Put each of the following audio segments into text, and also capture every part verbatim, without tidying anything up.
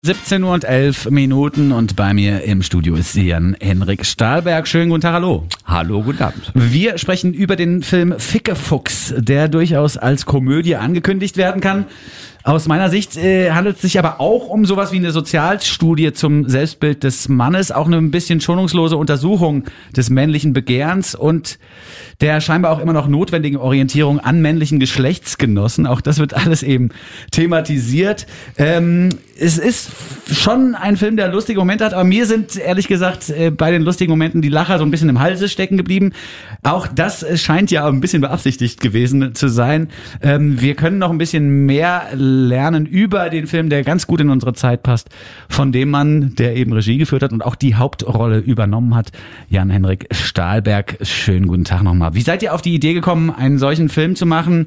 siebzehn Uhr und elf Minuten und bei mir im Studio ist Jan-Henrik Stahlberg. Schönen guten Tag, hallo. Hallo, guten Abend. Wir sprechen über den Film Fickefuchs, der durchaus als Komödie angekündigt werden kann. Aus meiner Sicht äh, handelt es sich aber auch um sowas wie eine Sozialstudie zum Selbstbild des Mannes, auch eine ein bisschen schonungslose Untersuchung des männlichen Begehrens und der scheinbar auch immer noch notwendigen Orientierung an männlichen Geschlechtsgenossen. Auch das wird alles eben thematisiert. Ähm, es ist schon ein Film, der lustige Momente hat, aber mir sind ehrlich gesagt äh, bei den lustigen Momenten die Lacher so ein bisschen im Halse stecken geblieben. Auch das scheint ja ein bisschen beabsichtigt gewesen zu sein. Ähm, wir können noch ein bisschen mehr lernen über den Film, der ganz gut in unsere Zeit passt, von dem Mann, der eben Regie geführt hat und auch die Hauptrolle übernommen hat, Jan-Henrik Stahlberg. Schönen guten Tag nochmal. Wie seid ihr auf die Idee gekommen, einen solchen Film zu machen?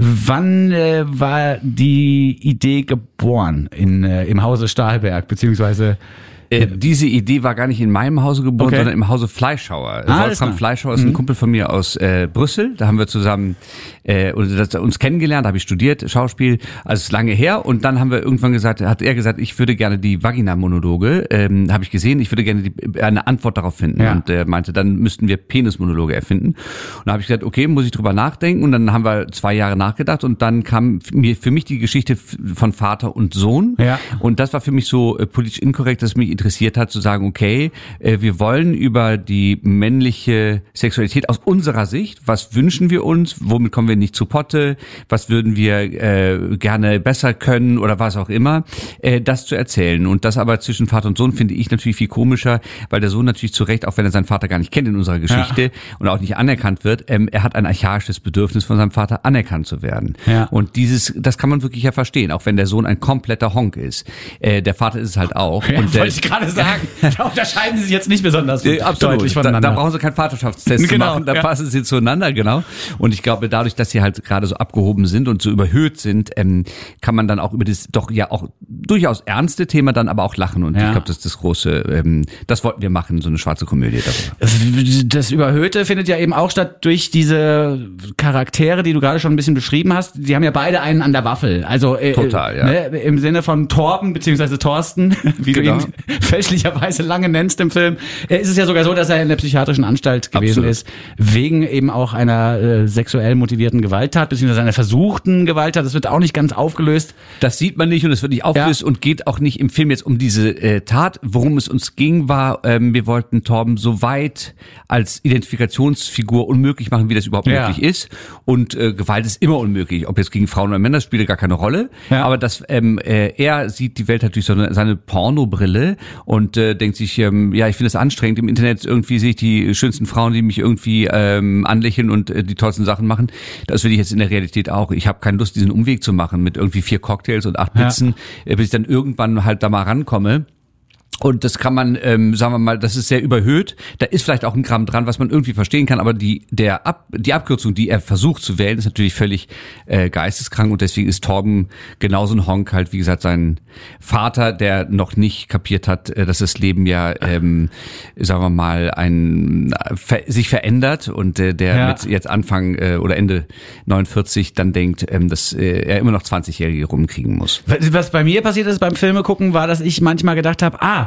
Wann äh, war die Idee geboren in, äh, im Hause Stahlberg, beziehungsweise Äh, diese Idee war gar nicht in meinem Hause geboren, okay. sondern im Hause Fleischhauer. Ah, Wolfram Fleischhauer ist mhm. ein Kumpel von mir aus äh, Brüssel. Da haben wir zusammen äh, uns kennengelernt, da habe ich studiert, Schauspiel, also ist lange her. Und dann haben wir irgendwann gesagt, hat er gesagt, ich würde gerne die Vagina-Monologe, ähm, habe ich gesehen, ich würde gerne die, eine Antwort darauf finden. Ja. Und er meinte, dann müssten wir Penis-Monologe erfinden. Und da habe ich gesagt, okay, muss ich drüber nachdenken. Und dann haben wir zwei Jahre nachgedacht und dann kam mir für mich die Geschichte von Vater und Sohn. Ja. Und das war für mich so äh, politisch inkorrekt, dass es mich interessiert hat, zu sagen, okay, äh, wir wollen über die männliche Sexualität aus unserer Sicht, was wünschen wir uns, womit kommen wir nicht zu Potte, was würden wir äh, gerne besser können oder was auch immer, äh, das zu erzählen. Und das aber zwischen Vater und Sohn finde ich natürlich viel komischer, weil der Sohn natürlich zu Recht, auch wenn er seinen Vater gar nicht kennt in unserer Geschichte ja. und auch nicht anerkannt wird, ähm, er hat ein archaisches Bedürfnis von seinem Vater anerkannt zu werden. Ja. Und dieses, das kann man wirklich ja verstehen, auch wenn der Sohn ein kompletter Honk ist. Äh, der Vater ist es halt auch. Ja, und der, wollte ich gerade sagen. Da unterscheiden sie sich jetzt nicht besonders äh, absolut. deutlich voneinander. Da, da brauchen sie keinen Vaterschaftstest genau, zu machen, da ja. passen sie zueinander, genau. Und ich glaube, dadurch, dass sie halt gerade so abgehoben sind und so überhöht sind, ähm, kann man dann auch über das doch ja auch durchaus ernste Thema dann aber auch lachen. Und ja. ich glaube, das ist das große, ähm, das wollten wir machen, so eine schwarze Komödie darüber. Das Überhöhte findet ja eben auch statt durch diese Charaktere, die du gerade schon ein bisschen beschrieben hast. Die haben ja beide einen an der Waffel. Also äh, Total, ja. Ne, im Sinne von Torben beziehungsweise Thorsten, wie genau. du ihn fälschlicherweise lange nennst im Film, ist es ja sogar so, dass er in der psychiatrischen Anstalt gewesen Absolut. ist, wegen eben auch einer äh, sexuell motivierten Gewalttat, beziehungsweise einer versuchten Gewalttat. Das wird auch nicht ganz aufgelöst. Das sieht man nicht und es wird nicht aufgelöst ja. und geht auch nicht im Film jetzt um diese äh, Tat. Worum es uns ging, war, ähm, wir wollten Torben so weit als Identifikationsfigur unmöglich machen, wie das überhaupt ja. möglich ist. Und äh, Gewalt ist immer unmöglich. Ob jetzt gegen Frauen oder Männer, spielt gar keine Rolle. Ja. Aber dass ähm, äh, er sieht die Welt halt durch so eine, seine Pornobrille und äh, denkt sich, ähm, ja, ich finde es anstrengend. Im Internet irgendwie sehe ich die schönsten Frauen, die mich irgendwie ähm, anlächeln und äh, die tollsten Sachen machen. Das will ich jetzt in der Realität auch. Ich habe keine Lust, diesen Umweg zu machen mit irgendwie vier Cocktails und acht Pizzen, ja. äh, bis ich dann irgendwann halt da mal rankomme. Und das kann man, ähm, sagen wir mal, das ist sehr überhöht. Da ist vielleicht auch ein Gramm dran, was man irgendwie verstehen kann. Aber die der Ab, die Abkürzung, die er versucht zu wählen, ist natürlich völlig äh, geisteskrank. Und deswegen ist Torben genauso ein Honk halt, wie gesagt, sein Vater, der noch nicht kapiert hat, äh, dass das Leben ja, ähm, sagen wir mal, ein ver, sich verändert. Und äh, der ja. mit jetzt Anfang äh, oder Ende neunundvierzig dann denkt, ähm, dass äh, er immer noch zwanzigjährige rumkriegen muss. Was bei mir passiert ist beim Filme gucken, war, dass ich manchmal gedacht habe, ah,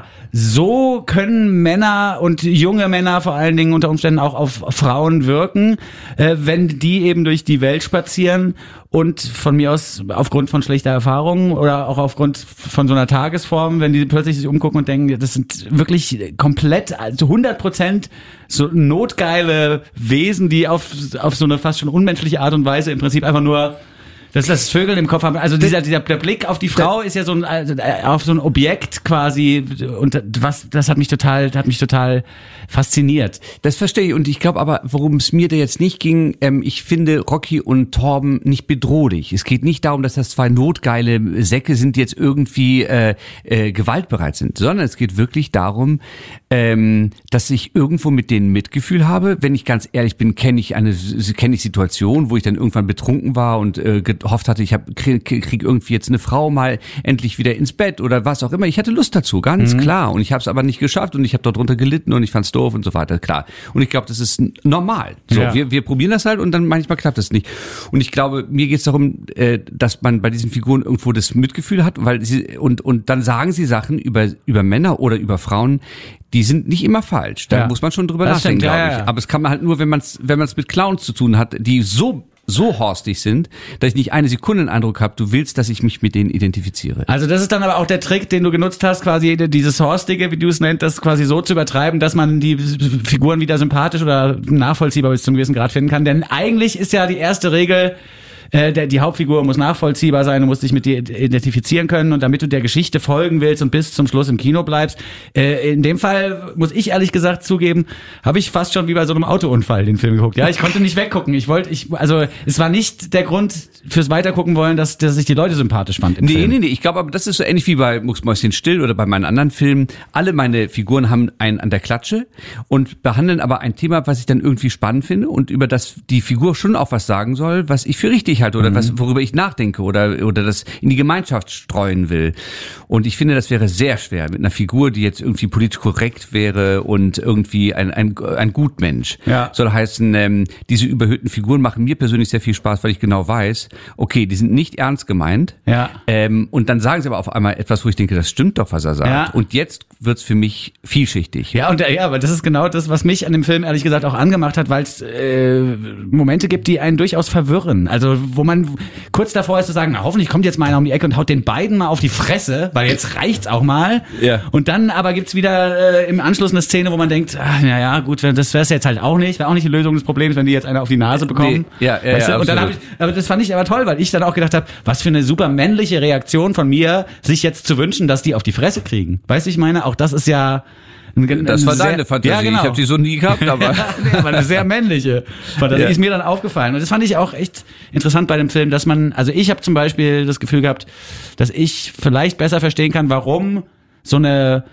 so können Männer und junge Männer vor allen Dingen unter Umständen auch auf Frauen wirken, äh, wenn die eben durch die Welt spazieren und von mir aus aufgrund von schlechter Erfahrungen oder auch aufgrund von so einer Tagesform, wenn die plötzlich sich umgucken und denken, das sind wirklich komplett, also hundert Prozent so notgeile Wesen, die auf, auf so eine fast schon unmenschliche Art und Weise im Prinzip einfach nur dass das Vögel im Kopf haben. Also dieser, dieser der Blick auf die Frau ist ja so ein auf so ein Objekt quasi und was das hat mich total hat mich total fasziniert. Das verstehe ich und ich glaube aber, worum es mir da jetzt nicht ging, ähm, ich finde Rocky und Torben nicht bedrohlich. Es geht nicht darum, dass das zwei notgeile Säcke sind, die jetzt irgendwie äh, äh, gewaltbereit sind, sondern es geht wirklich darum, ähm, dass ich irgendwo mit denen Mitgefühl habe. Wenn ich ganz ehrlich bin, kenne ich eine kenne ich Situation, wo ich dann irgendwann betrunken war und äh, gehofft hatte, ich hab, krieg, krieg irgendwie jetzt eine Frau mal endlich wieder ins Bett oder was auch immer. Ich hatte Lust dazu, ganz mhm. klar. Und ich habe es aber nicht geschafft und ich habe darunter gelitten und ich fand's doof und so weiter, klar. Und ich glaube, das ist normal. So, ja. wir, wir probieren das halt und dann manchmal klappt das nicht. Und ich glaube, mir geht's darum, äh, dass man bei diesen Figuren irgendwo das Mitgefühl hat, weil sie und und dann sagen sie Sachen über über Männer oder über Frauen, die sind nicht immer falsch. Da ja. muss man schon drüber das nachdenken, glaube ich. Ja, ja. Aber es kann man halt nur, wenn man es wenn man es mit Clowns zu tun hat, die so so horstig sind, dass ich nicht eine Sekunde den Eindruck habe, du willst, dass ich mich mit denen identifiziere. Also das ist dann aber auch der Trick, den du genutzt hast, quasi dieses Horstige, wie du es nennst, das quasi so zu übertreiben, dass man die Figuren wieder sympathisch oder nachvollziehbar bis zum gewissen Grad finden kann. Denn eigentlich ist ja die erste Regel, äh, der, die Hauptfigur muss nachvollziehbar sein, du musst dich mit dir identifizieren können und damit du der Geschichte folgen willst und bis zum Schluss im Kino bleibst. Äh, in dem Fall, muss ich ehrlich gesagt zugeben, habe ich fast schon wie bei so einem Autounfall den Film geguckt. Ja, ich konnte nicht weggucken. Ich wollte, ich, also es war nicht der Grund fürs Weitergucken wollen, dass, dass ich die Leute sympathisch fand im nee, Film. Nee, nee, nee. Ich glaube, aber das ist so ähnlich wie bei Mucksmäuschen still oder bei meinen anderen Filmen. Alle meine Figuren haben einen an der Klatsche und behandeln aber ein Thema, was ich dann irgendwie spannend finde und über das die Figur schon auch was sagen soll, was ich für richtig halte oder mhm. was, worüber ich nachdenke oder, oder das in die Gemeinschaft streuen will. Und ich finde, das wäre sehr schwer mit einer Figur, die jetzt irgendwie politisch korrekt wäre und irgendwie ein, ein, ein Gutmensch. Ja. Soll heißen, ähm, diese überhöhten Figuren machen mir persönlich sehr viel Spaß, weil ich genau weiß, okay, die sind nicht ernst gemeint. Ja. Ähm, und dann sagen sie aber auf einmal etwas, wo ich denke, das stimmt doch, was er sagt. Ja. Und jetzt wird's für mich vielschichtig. Ja, und ja, aber das ist genau das, was mich an dem Film ehrlich gesagt auch angemacht hat, weil es äh, Momente gibt, die einen durchaus verwirren. Also wo man kurz davor ist zu sagen, na, hoffentlich kommt jetzt mal einer um die Ecke und haut den beiden mal auf die Fresse, weil jetzt reicht's auch mal. Ja. Und dann aber gibt's wieder äh, im Anschluss eine Szene, wo man denkt, ach, na ja, gut, das wär's jetzt halt auch nicht, wäre auch nicht die Lösung des Problems, wenn die jetzt einer auf die Nase bekommen. Nee. Ja, ja, weißt du? ja, und dann hab ich, aber das fand ich aber toll, weil ich dann auch gedacht habe, was für eine super männliche Reaktion von mir, sich jetzt zu wünschen, dass die auf die Fresse kriegen. Weißt du, ich meine, auch das ist ja das war deine Fantasie, ja, genau. Ich habe sie so nie gehabt, aber nee, aber eine sehr männliche Fantasie ja. ist mir dann aufgefallen. Und das fand ich auch echt interessant bei dem Film, dass man, also ich habe zum Beispiel das Gefühl gehabt, dass ich vielleicht besser verstehen kann, warum so eine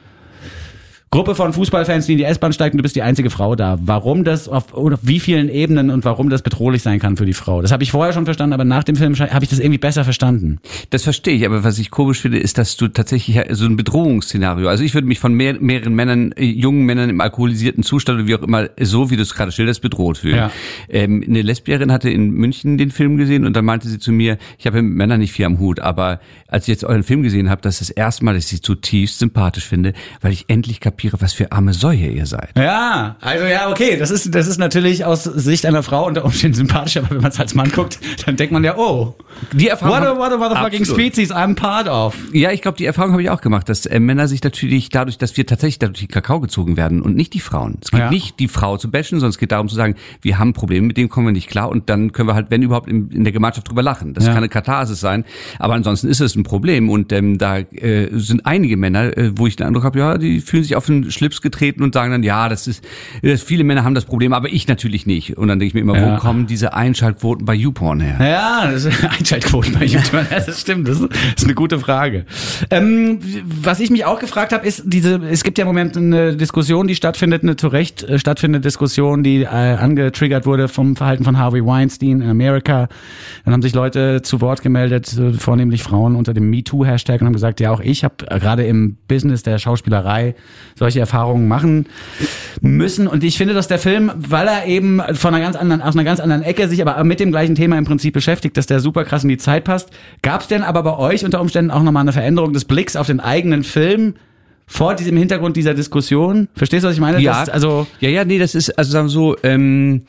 Gruppe von Fußballfans, die in die S-Bahn steigt und du bist die einzige Frau da. Warum das auf, auf wie vielen Ebenen und warum das bedrohlich sein kann für die Frau. Das habe ich vorher schon verstanden, aber nach dem Film habe ich das irgendwie besser verstanden. Das verstehe ich, aber was ich komisch finde, ist, dass du tatsächlich so ein Bedrohungsszenario, also ich würde mich von mehr, mehreren Männern, äh, jungen Männern im alkoholisierten Zustand oder wie auch immer, so wie du es gerade schilderst, bedroht fühlen. Ja. Ähm, eine Lesbierin hatte in München den Film gesehen und dann meinte sie zu mir, ich habe mit Männern nicht viel am Hut, aber als ich jetzt euren Film gesehen habe, das ist das erste Mal, dass ich sie zutiefst sympathisch finde, weil ich endlich kapiere, was für arme Säue ihr seid. Ja, also ja, okay, das ist das ist natürlich aus Sicht einer Frau unter Umständen sympathisch, aber wenn man es als Mann guckt, dann denkt man ja, oh, die Erfahrung what a, what a motherfucking species I'm part of. Ja, ich glaube, die Erfahrung habe ich auch gemacht, dass äh, Männer sich natürlich dadurch, dass wir tatsächlich dadurch die Kakao gezogen werden und nicht die Frauen. Es geht ja. nicht die Frau zu bashen, sondern es geht darum zu sagen, wir haben Probleme, mit denen kommen wir nicht klar und dann können wir halt, wenn überhaupt, in, in der Gemeinschaft drüber lachen. Das ja. kann eine Katharsis sein, aber ansonsten ist es ein Problem und ähm, da äh, sind einige Männer, äh, wo ich den Eindruck habe, ja, die fühlen sich auf den Schlips getreten und sagen dann, ja, das ist, das, viele Männer haben das Problem, aber ich natürlich nicht. Und dann denke ich mir immer, ja. wo kommen diese Einschaltquoten bei YouPorn her? Ja, das ist Einschaltquoten bei YouPorn, das stimmt, das ist eine gute Frage. Ähm, was ich mich auch gefragt habe, ist diese, es gibt ja im Moment eine Diskussion, die stattfindet, eine zu Recht äh, stattfindende Diskussion, die äh, angetriggert wurde vom Verhalten von Harvey Weinstein in Amerika. Dann haben sich Leute zu Wort gemeldet, äh, vornehmlich Frauen unter dem MeToo-Hashtag und haben gesagt, ja, auch ich habe äh, gerade im Business der Schauspielerei solche Erfahrungen machen müssen. Und ich finde, dass der Film, weil er eben von einer ganz anderen, aus einer ganz anderen Ecke sich aber mit dem gleichen Thema im Prinzip beschäftigt, dass der super krass in die Zeit passt. Gab es denn aber bei euch unter Umständen auch nochmal eine Veränderung des Blicks auf den eigenen Film vor diesem Hintergrund dieser Diskussion? Verstehst du, was ich meine? Ja, das, also ja, ja, nee, das ist, also sagen wir so, ähm,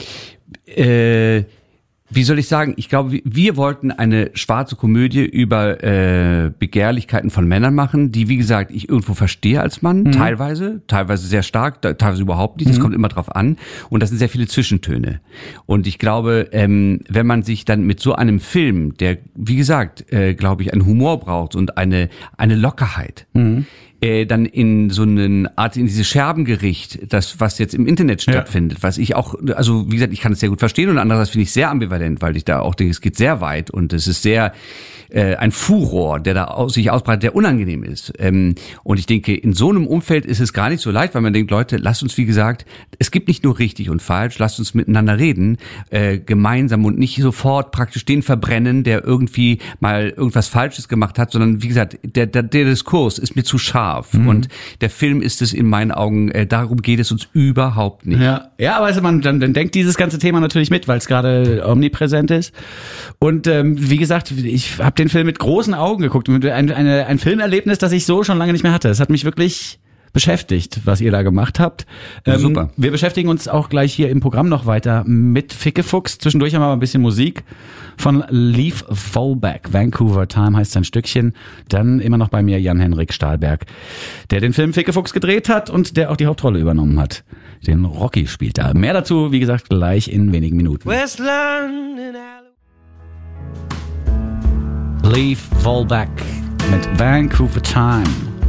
äh, wie soll ich sagen, ich glaube, wir wollten eine schwarze Komödie über äh, Begehrlichkeiten von Männern machen, die, wie gesagt, ich irgendwo verstehe als Mann, mhm. teilweise, teilweise sehr stark, teilweise überhaupt nicht, das mhm. kommt immer drauf an und das sind sehr viele Zwischentöne. Und ich glaube, ähm, wenn man sich dann mit so einem Film, der, wie gesagt, äh, glaube ich, einen Humor braucht und eine eine Lockerheit, mhm. äh, dann in so eine Art, in dieses Scherbengericht, das, was jetzt im Internet stattfindet, ja. was ich auch, also wie gesagt, ich kann es sehr gut verstehen und andererseits finde ich sehr ambivalent, weil ich da auch denke, es geht sehr weit und es ist sehr äh, ein Furor, der da aus, sich ausbreitet, der unangenehm ist. Ähm, und ich denke, in so einem Umfeld ist es gar nicht so leicht, weil man denkt, Leute, lasst uns, wie gesagt, es gibt nicht nur richtig und falsch, lasst uns miteinander reden, äh, gemeinsam und nicht sofort praktisch den verbrennen, der irgendwie mal irgendwas Falsches gemacht hat, sondern wie gesagt, der, der, der Diskurs ist mir zu scharf mhm. und der Film ist es in meinen Augen, äh, darum geht es uns überhaupt nicht. Ja, ja, aber also man dann, dann denkt dieses ganze Thema natürlich mit, weil es gerade omnipräsent ist. Und ähm, wie gesagt, ich habe den Film mit großen Augen geguckt, ein, eine, ein Filmerlebnis, das ich so schon lange nicht mehr hatte. Es hat mich wirklich beschäftigt, was ihr da gemacht habt. Ja, ähm, super. Wir beschäftigen uns auch gleich hier im Programm noch weiter mit Fickefuchs. Zwischendurch haben wir mal ein bisschen Musik von Leif Volbeck. Vancouver Time heißt sein Stückchen. Dann immer noch bei mir Jan-Henrik Stahlberg, der den Film Fickefuchs gedreht hat und der auch die Hauptrolle übernommen hat. Den Rocky spielt da. Mehr dazu, wie gesagt, gleich in wenigen Minuten. West London, Leif Volbeck mit Vancouver Time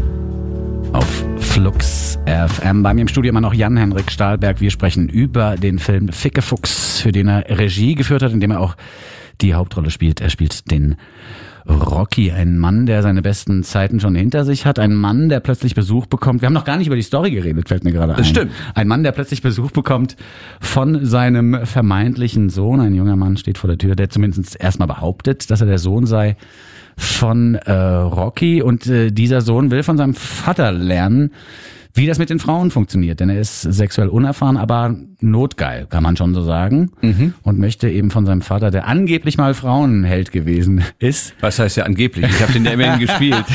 auf Flux F M. Bei mir im Studio immer noch Jan-Henrik Stahlberg. Wir sprechen über den Film Fickefuchs, für den er Regie geführt hat, in dem er auch die Hauptrolle spielt. Er spielt den Rocky, ein Mann, der seine besten Zeiten schon hinter sich hat. Ein Mann, der plötzlich Besuch bekommt. Wir haben noch gar nicht über die Story geredet, fällt mir gerade ein. Das stimmt. Ein Mann, der plötzlich Besuch bekommt von seinem vermeintlichen Sohn. Ein junger Mann steht vor der Tür, der zumindest erstmal behauptet, dass er der Sohn sei von äh, Rocky. Und äh, dieser Sohn will von seinem Vater lernen, wie das mit den Frauen funktioniert. Denn er ist sexuell unerfahren, aber notgeil, kann man schon so sagen. Mhm. Und möchte eben von seinem Vater, der angeblich mal Frauenheld gewesen ist. Was heißt ja angeblich? Ich habe den ja immerhin gespielt.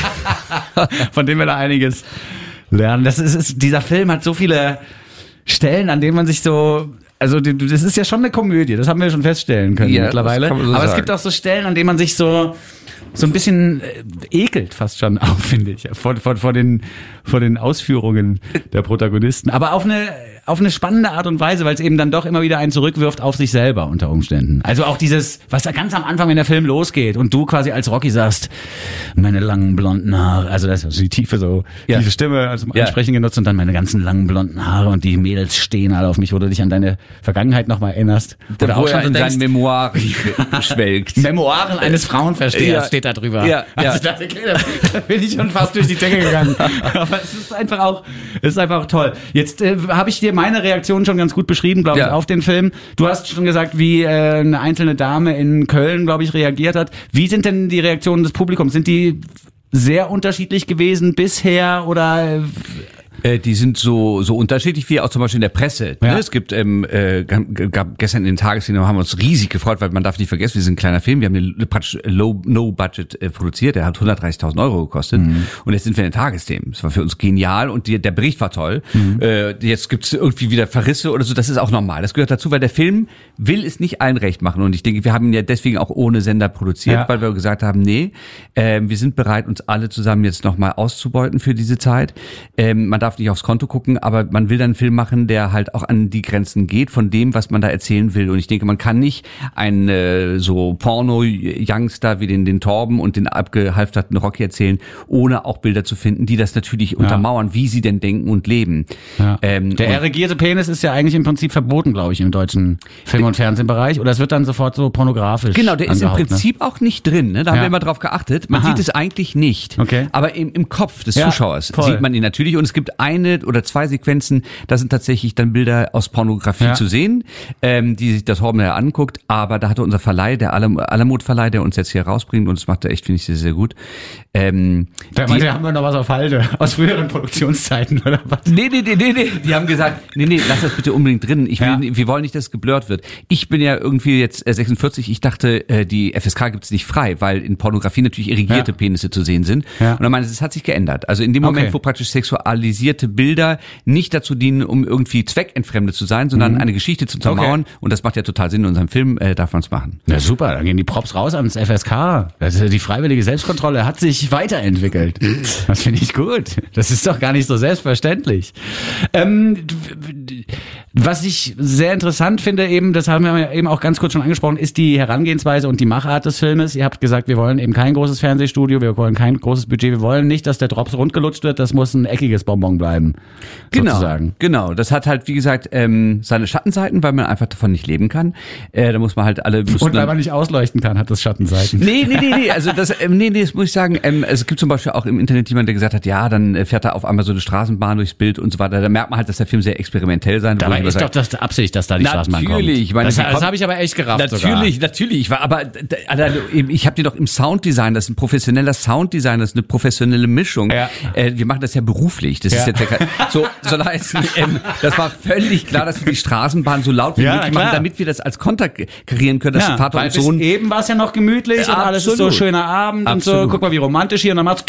Von dem wir da einiges lernen. Das ist, ist, dieser Film hat so viele Stellen, an denen man sich so... Also das ist ja schon eine Komödie, das haben wir schon feststellen können ja, mittlerweile. So aber sagen. Es gibt auch so Stellen, an denen man sich so... so ein bisschen äh, ekelt fast schon auch, finde ich, vor, vor, vor, den, vor den Ausführungen der Protagonisten. Aber auf eine, auf eine spannende Art und Weise, weil es eben dann doch immer wieder einen zurückwirft auf sich selber unter Umständen. Also auch dieses, was da ganz am Anfang, wenn der Film losgeht und du quasi als Rocky sagst, meine langen blonden Haare, also das ist die tiefe so, ja. tiefe Stimme also zum Ansprechen ja. genutzt und dann meine ganzen langen blonden Haare und die Mädels stehen alle auf mich, wo du dich an deine Vergangenheit nochmal erinnerst. Oder wo auch schon er in seinen Memoiren schwelgt. Memoiren eines Frauenverstehers ja. steht da drüber. Ja, also ja. Da, okay, da bin ich schon fast durch die Decke gegangen. Aber es ist einfach auch, es ist einfach auch toll. Jetzt äh, habe ich dir meine Reaktion schon ganz gut beschrieben, glaube ja. ich, auf den Film. Du hast schon gesagt, wie äh, eine einzelne Dame in Köln, glaube ich, reagiert hat. Wie sind denn die Reaktionen des Publikums? Sind die sehr unterschiedlich gewesen bisher oder... Äh, die sind so so unterschiedlich wie auch zum Beispiel in der Presse. Ja. Ne? Es gibt ähm, äh, gab gestern in den Tagesthemen haben wir uns riesig gefreut, weil man darf nicht vergessen, wir sind ein kleiner Film, wir haben den praktisch low no budget äh, produziert, der hat hundertdreißigtausend Euro gekostet mhm. und jetzt sind wir in den Tagesthemen. Das war für uns genial und die, der Bericht war toll. Mhm. Äh, jetzt gibt's irgendwie wieder Verrisse oder so, das ist auch normal. Das gehört dazu, weil der Film will es nicht allen recht machen und ich denke, wir haben ihn ja deswegen auch ohne Sender produziert, ja. weil wir gesagt haben, nee, äh, wir sind bereit, uns alle zusammen jetzt nochmal auszubeuten für diese Zeit. Ähm, man darf nicht aufs Konto gucken, aber man will dann einen Film machen, der halt auch an die Grenzen geht von dem, was man da erzählen will. Und ich denke, man kann nicht einen äh, so Porno-Youngster wie den, den Torben und den abgehalfterten Rocky erzählen, ohne auch Bilder zu finden, die das natürlich ja. untermauern, wie sie denn denken und leben. Ja. Ähm, der erregierte Penis ist ja eigentlich im Prinzip verboten, glaube ich, im deutschen Film- und Fernsehbereich. Oder es wird dann sofort so pornografisch Genau, der ist im Prinzip ne? auch nicht drin. Ne? Da ja. haben wir immer drauf geachtet. Man Aha. sieht es eigentlich nicht. Okay. Aber im, im Kopf des ja, Zuschauers voll. sieht man ihn natürlich. Und es gibt eine oder zwei Sequenzen, da sind tatsächlich dann Bilder aus Pornografie ja. zu sehen, ähm, die sich das Horben ja anguckt, aber da hatte unser Verleih, der Alam- Alamut-Verleih, der uns jetzt hier rausbringt und das macht er echt, finde ich, sehr, sehr gut. Ähm, da die, haben wir noch was auf Halde, aus früheren Produktionszeiten oder was? Nee, nee, nee, nee, nee, die haben gesagt, nee, nee, lass das bitte unbedingt drin, ich will, ja. wir wollen nicht, dass es geblurrt wird. Ich bin ja irgendwie jetzt äh, sechsundvierzig, ich dachte, äh, die F S K gibt es nicht frei, weil in Pornografie natürlich irrigierte ja. Penisse zu sehen sind. Ja. Und dann meinte ich, es hat sich geändert. Also in dem Moment, okay. wo praktisch sexualisierte Bilder nicht dazu dienen, um irgendwie zweckentfremdet zu sein, sondern mhm. eine Geschichte zu untermauern. Okay. Und das macht ja total Sinn in unserem Film, äh, darf man es machen. Ja, super, dann gehen die Props raus ans F S K. Das ist, die freiwillige Selbstkontrolle hat sich weiterentwickelt. Das finde ich gut. Das ist doch gar nicht so selbstverständlich. Ähm, Was ich sehr interessant finde eben, das haben wir ja eben auch ganz kurz schon angesprochen, ist die Herangehensweise und die Machart des Filmes. Ihr habt gesagt, wir wollen eben kein großes Fernsehstudio, wir wollen kein großes Budget, wir wollen nicht, dass der Drops rundgelutscht wird, das muss ein eckiges Bonbon bleiben. Genau, sozusagen. genau. Das hat halt, wie gesagt, ähm, seine Schattenseiten, weil man einfach davon nicht leben kann. Äh, da muss man halt alle... Und weil man nicht ausleuchten kann, hat das Schattenseiten. Nee, nee, nee, nee, also das, ähm, nee, nee, das muss ich sagen, ähm, es gibt zum Beispiel auch im Internet jemand, der gesagt hat, ja, dann fährt da auf einmal so eine Straßenbahn durchs Bild und so weiter. Da merkt man halt, dass der Film sehr experimentell sein Dabei ist doch das Absicht, dass da die Straßenbahn kommt. Natürlich, ich meine, das, das habe ich aber echt gerafft. Natürlich, sogar. natürlich. Ich war, aber also, ich habe dir doch im Sounddesign, das ist ein professioneller Sounddesign, das ist eine professionelle Mischung. Ja. Äh, wir machen das ja beruflich. Das ja. ist jetzt ja, so, soll heißen, ähm, das war völlig klar, dass wir die Straßenbahn so laut wie ja, möglich machen, damit wir das als Konter karieren können, dass ja, Vater weil und Sohn. Bis eben war es ja noch gemütlich ja, und alles ist so schöner Abend absolut. Und so. Guck mal, wie romantisch hier und dann macht's.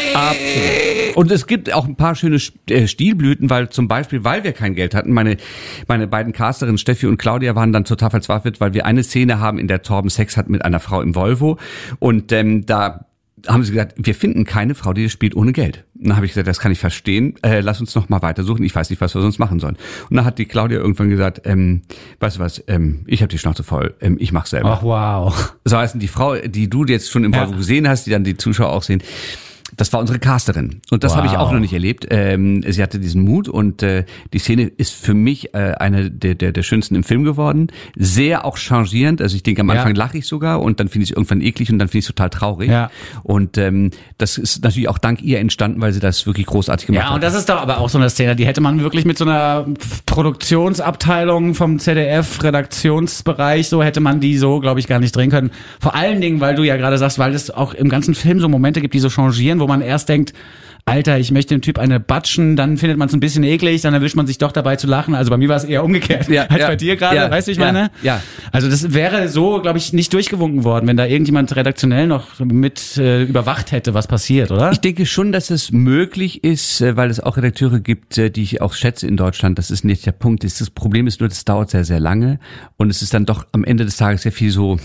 Absolut. Und es gibt auch ein paar schöne Stilblüten, weil zum Beispiel, weil wir kein Geld hatten, meine meine beiden Casterinnen Steffi und Claudia waren dann total verzweifelt, weil wir eine Szene haben, in der Torben Sex hat mit einer Frau im Volvo und ähm, da haben sie gesagt, wir finden keine Frau, die das spielt ohne Geld. Und dann habe ich gesagt, das kann ich verstehen, äh, lass uns noch mal weitersuchen, ich weiß nicht, was wir sonst machen sollen. Und dann hat die Claudia irgendwann gesagt, ähm, weißt du was, ähm, ich habe die Schnauze voll, ähm, ich mach's selber. Ach wow. So heißt die Frau, die du jetzt schon im Volvo ja. gesehen hast, die dann die Zuschauer auch sehen, das war unsere Casterin. Und das wow. habe ich auch noch nicht erlebt. Ähm, sie hatte diesen Mut und äh, die Szene ist für mich äh, eine der, der, der schönsten im Film geworden. Sehr auch changierend. Also ich denke, am Anfang ja. lache ich sogar und dann finde ich es irgendwann eklig und dann finde ich es total traurig. Ja. Und ähm, das ist natürlich auch dank ihr entstanden, weil sie das wirklich großartig gemacht hat. Ja, und das ist doch aber auch so eine Szene, die hätte man wirklich mit so einer Produktionsabteilung vom Z D F-Redaktionsbereich, so hätte man die so, glaube ich, gar nicht drehen können. Vor allen Dingen, weil du ja gerade sagst, weil es auch im ganzen Film so Momente gibt, die so changieren, wo man erst denkt, Alter, ich möchte dem Typ eine batschen, dann findet man es ein bisschen eklig, dann erwischt man sich doch dabei zu lachen. Also bei mir war es eher umgekehrt ja, als ja, bei dir gerade, ja, weißt du, ich ja, meine? Ja. Also das wäre so, glaube ich, nicht durchgewunken worden, wenn da irgendjemand redaktionell noch mit äh, überwacht hätte, was passiert, oder? Ich denke schon, dass es möglich ist, weil es auch Redakteure gibt, die ich auch schätze in Deutschland. Das ist nicht der Punkt. Das Problem ist nur, das dauert sehr, sehr lange und es ist dann doch am Ende des Tages sehr viel so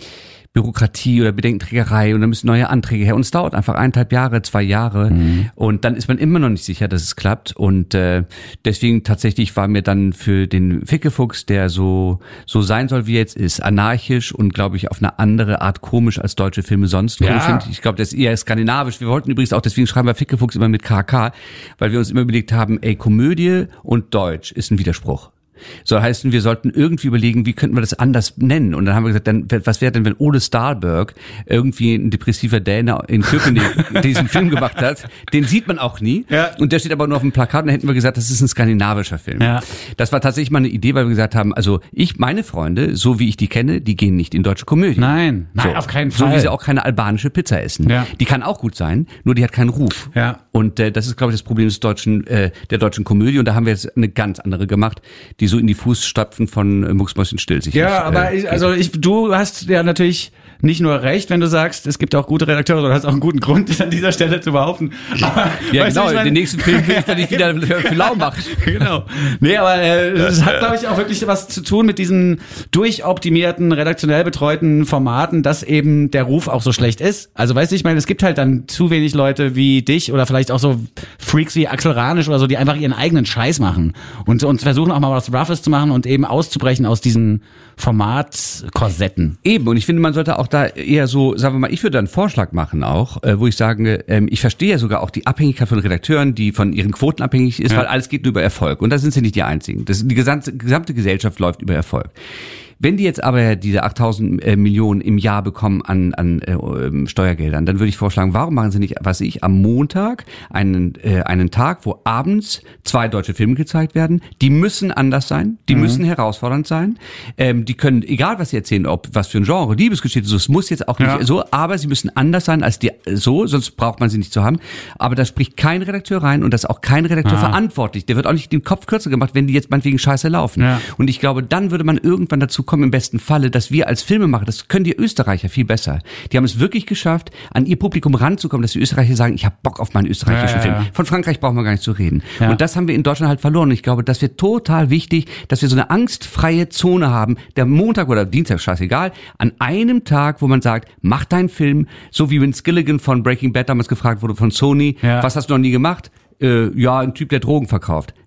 Bürokratie oder Bedenkenträgerei und dann müssen neue Anträge her und es dauert einfach eineinhalb Jahre, zwei Jahre mhm. und dann ist man immer noch nicht sicher, dass es klappt und äh, deswegen tatsächlich war mir dann für den Fickefuchs, der so so sein soll, wie er jetzt ist, anarchisch und glaube ich auf eine andere Art komisch als deutsche Filme sonst ja. sind. Ich glaube, das ist eher skandinavisch. Wir wollten übrigens auch, deswegen schreiben wir Fickefuchs immer mit K K, weil wir uns immer überlegt haben, ey, Komödie und Deutsch ist ein Widerspruch. So heißt, wir sollten irgendwie überlegen, wie könnten wir das anders nennen? Und dann haben wir gesagt, dann, was wäre denn, wenn Ole Stahlberg irgendwie ein depressiver Däne in Köpenick diesen Film gemacht hat? Den sieht man auch nie. Ja. Und der steht aber nur auf dem Plakat und dann hätten wir gesagt, das ist ein skandinavischer Film. Ja. Das war tatsächlich mal eine Idee, weil wir gesagt haben, also ich, meine Freunde, so wie ich die kenne, die gehen nicht in deutsche Komödie. Nein, nein, so. auf keinen Fall. So wie sie auch keine albanische Pizza essen. Ja. Die kann auch gut sein, nur die hat keinen Ruf. Ja. Und äh, das ist, glaube ich, das Problem des deutschen, äh, der deutschen Komödie. Und da haben wir jetzt eine ganz andere gemacht, die so in die Fußstapfen von äh, Mucksmäuschen-Still sich. Ja, aber äh, ich, also ich, du hast ja natürlich nicht nur recht, wenn du sagst, es gibt auch gute Redakteure, du hast auch einen guten Grund, das an dieser Stelle zu behaupten. Aber, ja, genau, den nächsten Film will ich dann nicht wieder für lau machen. Genau. Nee, aber äh, das hat, glaube ich, auch wirklich was zu tun mit diesen durchoptimierten, redaktionell betreuten Formaten, dass eben der Ruf auch so schlecht ist. Also weißt du, ich meine, es gibt halt dann zu wenig Leute wie dich oder vielleicht auch so Freaks wie Axel Ranisch oder so, die einfach ihren eigenen Scheiß machen und, und versuchen auch mal was Roughes zu machen und eben auszubrechen aus diesen Formatkorsetten. Eben, und ich finde, man sollte auch da eher so, sagen wir mal, ich würde da einen Vorschlag machen auch, äh, wo ich sage, ähm, ich verstehe ja sogar auch die Abhängigkeit von Redakteuren, die von ihren Quoten abhängig ist, ja. weil alles geht nur über Erfolg. Und da sind sie nicht die Einzigen. Das, die gesamte, gesamte Gesellschaft läuft über Erfolg. Wenn die jetzt aber diese achttausend äh, Millionen im Jahr bekommen an, an äh, Steuergeldern, dann würde ich vorschlagen, warum machen sie nicht, was ich, am Montag einen, äh, einen Tag, wo abends zwei deutsche Filme gezeigt werden. Die müssen anders sein, die mhm. müssen herausfordernd sein. Ähm, die können, egal was sie erzählen, ob was für ein Genre, Liebesgeschichte, so, es muss jetzt auch nicht ja. so, aber sie müssen anders sein als die so, sonst braucht man sie nicht zu haben. Aber da spricht kein Redakteur rein und das ist auch kein Redakteur ah. verantwortlich. Der wird auch nicht den Kopf kürzer gemacht, wenn die jetzt meinetwegen scheiße laufen. Ja. Und ich glaube, dann würde man irgendwann dazu kommen, im besten Falle, dass wir als Filmemacher, das können die Österreicher viel besser. Die haben es wirklich geschafft, an ihr Publikum ranzukommen, dass die Österreicher sagen, ich habe Bock auf meinen österreichischen ja, ja, ja. Film. Von Frankreich brauchen wir gar nicht zu reden. Ja. Und das haben wir in Deutschland halt verloren. Und ich glaube, das wird total wichtig, dass wir so eine angstfreie Zone haben, der Montag oder Dienstag, scheißegal, an einem Tag, wo man sagt, mach deinen Film, so wie Vince Gilligan von Breaking Bad damals gefragt wurde von Sony, ja. was hast du noch nie gemacht? Äh, ja, ein Typ, der Drogen verkauft.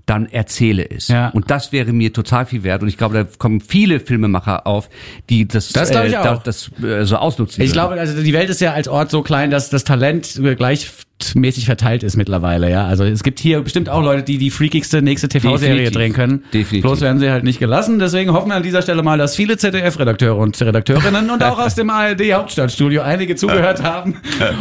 dann erzähle es. Ja. Und das wäre mir total viel wert. Und ich glaube, da kommen viele Filmemacher auf, die das, das, äh, ich auch. das, das äh, so ausnutzen. Ich würden. glaube, also die Welt ist ja als Ort so klein, dass das Talent gleichmäßig verteilt ist mittlerweile. Ja, also es gibt hier bestimmt auch Leute, die die freakigste nächste T V-Serie Definitiv. drehen können. Definitiv. Bloß werden sie halt nicht gelassen. Deswegen hoffen wir an dieser Stelle mal, dass viele Z D F-Redakteure und Redakteurinnen und auch aus dem A R D-Hauptstadtstudio einige zugehört haben,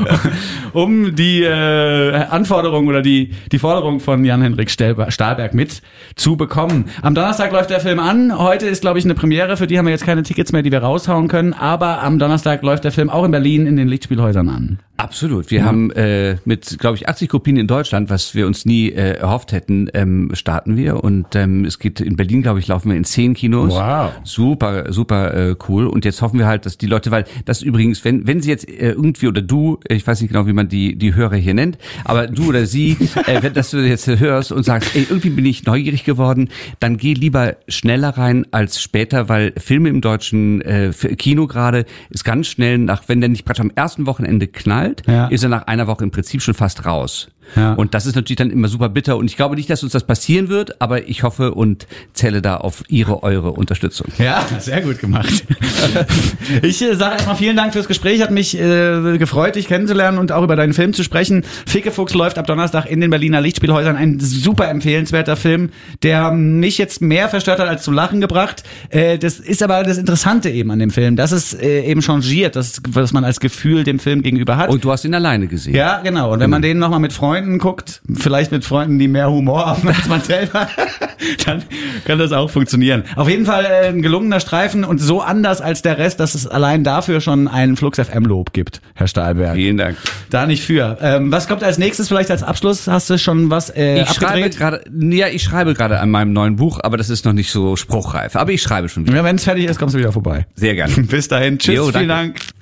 um die äh, Anforderungen oder die die Forderung von Jan-Henrik Stahlberg mit zu bekommen. Am Donnerstag läuft der Film an. Heute ist, glaube ich, eine Premiere. Für die haben wir jetzt keine Tickets mehr, die wir raushauen können. Aber am Donnerstag läuft der Film auch in Berlin in den Lichtspielhäusern an. Absolut. Wir Ja. haben äh, mit, glaube ich, achtzig Kopien in Deutschland, was wir uns nie äh, erhofft hätten, ähm, starten wir. Und ähm, es geht in Berlin, glaube ich, laufen wir in zehn Kinos. Wow. Super, super äh, cool. Und jetzt hoffen wir halt, dass die Leute, weil das übrigens, wenn wenn sie jetzt äh, irgendwie oder du, ich weiß nicht genau, wie man die die Hörer hier nennt, aber du oder sie, äh, wenn dass du jetzt hörst und sagst, ey, irgendwie bin ich neugierig geworden, dann geh lieber schneller rein als später, weil Filme im deutschen äh, Kino gerade ist ganz schnell nach, wenn der nicht praktisch am ersten Wochenende knallt, Ja. ist er nach einer Woche im Prinzip schon fast raus. Ja. Und das ist natürlich dann immer super bitter. Und ich glaube nicht, dass uns das passieren wird, aber ich hoffe und zähle da auf Ihre, eure Unterstützung. Ja, sehr gut gemacht. Ich äh, sage erstmal vielen Dank fürs Gespräch. Hat mich äh, gefreut, dich kennenzulernen und auch über deinen Film zu sprechen. Fickefuchs läuft ab Donnerstag in den Berliner Lichtspielhäusern. Ein super empfehlenswerter Film, der mich jetzt mehr verstört hat als zum Lachen gebracht. Äh, das ist aber das Interessante eben an dem Film, dass es äh, eben changiert, dass, was man als Gefühl dem Film gegenüber hat. Und du hast ihn alleine gesehen. Ja, genau. Und wenn man den nochmal mit Freunden guckt, vielleicht mit Freunden, die mehr Humor haben als man selber, dann kann das auch funktionieren. Auf jeden Fall äh, ein gelungener Streifen und so anders als der Rest, dass es allein dafür schon einen Flux F M-Lob gibt, Herr Stahlberg. Vielen Dank. Da nicht für. Ähm, was kommt als nächstes vielleicht als Abschluss? Hast du schon was äh, Ich schreibe abgedreht? gerade, ja, ich schreibe gerade an meinem neuen Buch, aber das ist noch nicht so spruchreif. Aber ich schreibe schon wieder. Ja, wenn es fertig ist, kommst du wieder vorbei. Sehr gerne. Bis dahin. Tschüss, Jo, vielen danke. Dank.